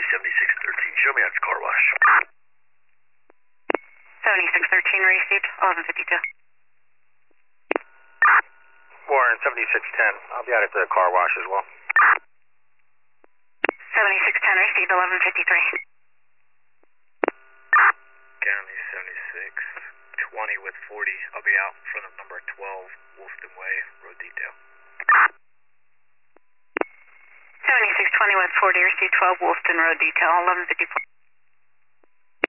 7613, show me at the car wash. 7613 received, 1152. Warren, 7610. I'll be out at the car wash as well. 7610 received, 1153. County 7620 with 40. I'll be out in front of number 12, Wolfton Way, road detail. 7620 with 40 received, 12 Wolfton road detail, 1154.